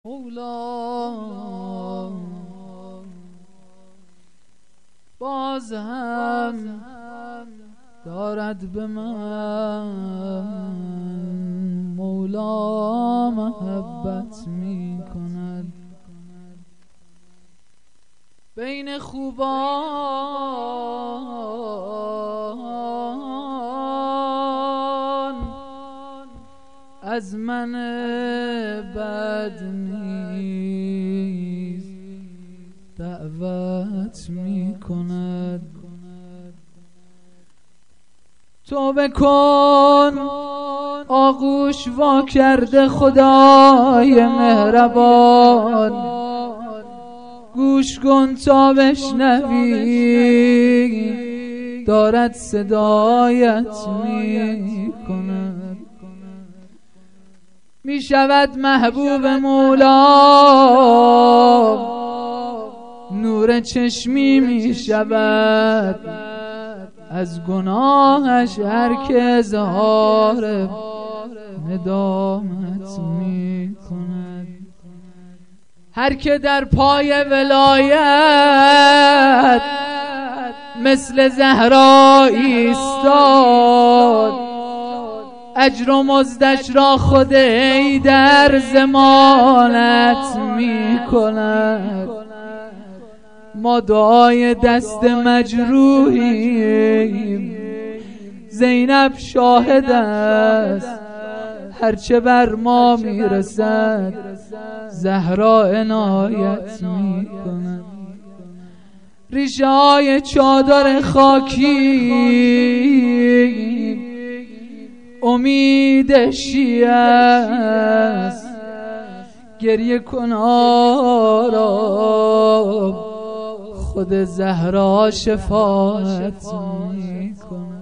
مولا باز هم دارد به من مولا محبت می کند. بین خوبان از من بد نیز دعوت می کند. توبه کن آغوش وا کرده خدای مهربان، گوش کن تا بشنوی دارد صدایت می کند. می شود محبوب مولا نور چشمی می شود، از گناهش هر که اظهار ندامت می کند. هر که در پای ولایت مثل زهرا ایستاد، اجر و مزدش را خود در ضمانت می کند. ما دعای دست مجروحیم، زینب شاهد است، هرچه بر ما میرسد زهرا عنایت می کند. ریشه های چادر خاکی امید شیعه است، گریه کن آرام خود زهرا شفاعت می کند.